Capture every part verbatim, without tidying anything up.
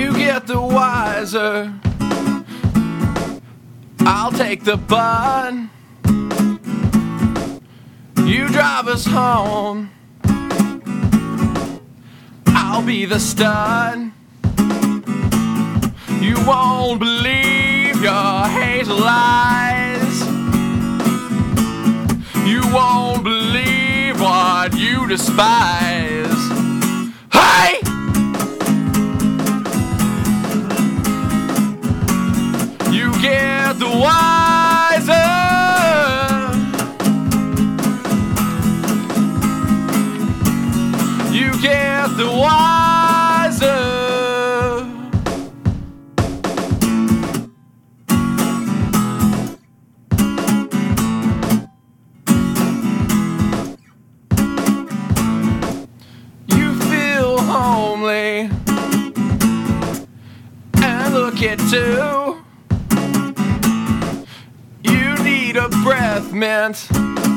You get the wiser. I'll take the bun. You drive us home. I'll be the stud. You won't believe your hazel eyes. You won't believe what you despise. Hey! You get the wiser. You get the wiser. You feel homely and look it too. You need a breath mint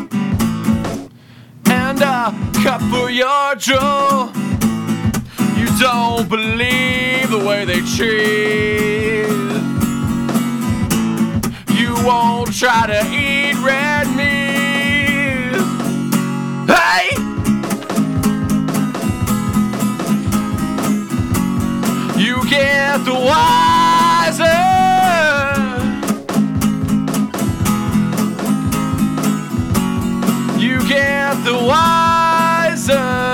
and a cup for your jaw. You don't believe the way they treat. You won't try to eat red meat. Hey! You get the wiser. You get the wiser.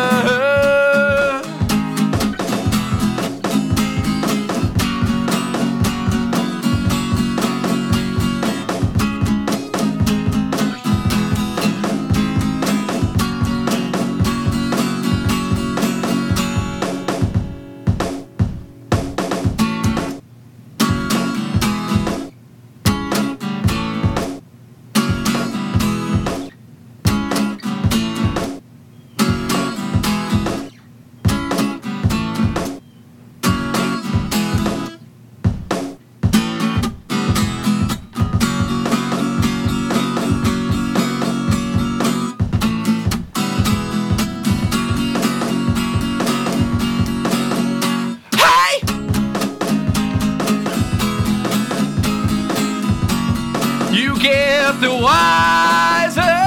You get the wiser.